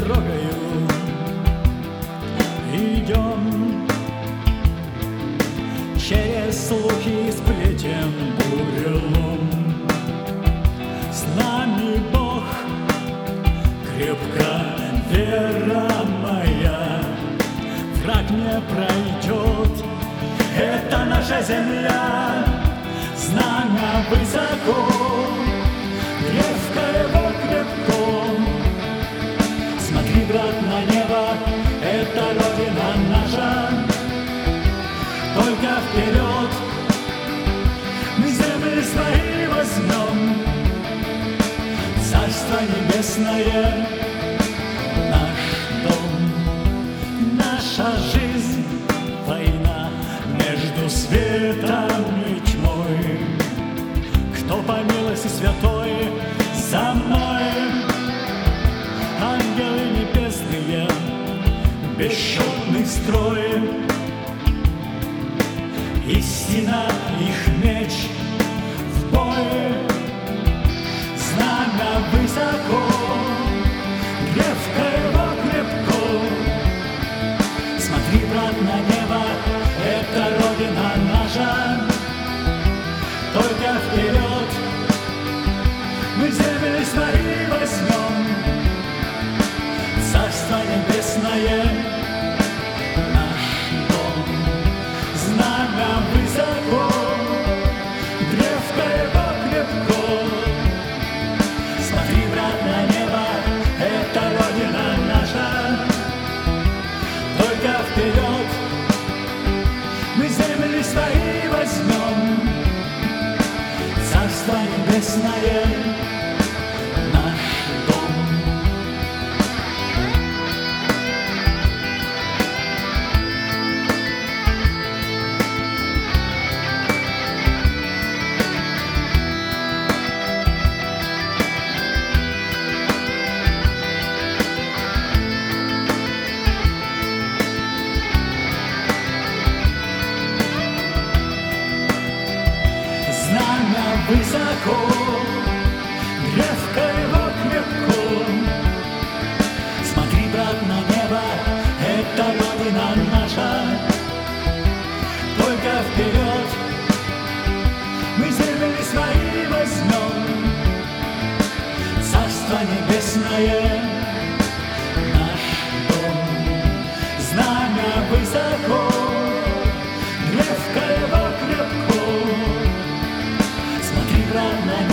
дорогою идем, через слухи и сплетен бурелом. С нами Бог, крепка вера моя, враг не пройдет, это наша земля. Знамя высоко, древко его крепко. Смотри, брат, на небо, это Родина наша. Только вперед мы земли свои возьмем. Царство небесное наш дом, наша жизнь, война между светом и тьмой. Кто по милости святой за мной? Ангелы небесные, бесчетный строй. Истина их меч в бой. Знамя высоко, древко его крепко. Смотри, брат, на небо, это Родина наша. Только вперед мы земли свои возьмем. Царство небесное наш дом. Знамя высоко, древко его крепко. Смотри, брат, на небо, это Родина наша. Только вперед мы земли свои возьмем. Царство небесное наш дом. Знамя высоко, древко его крепко. Смотри, брат, на небо, это Родина наша. Только вперед мы земли свои возьмем. Царство небесное наш дом. Знамя высоко, древко его крепко. Смотри, брат, на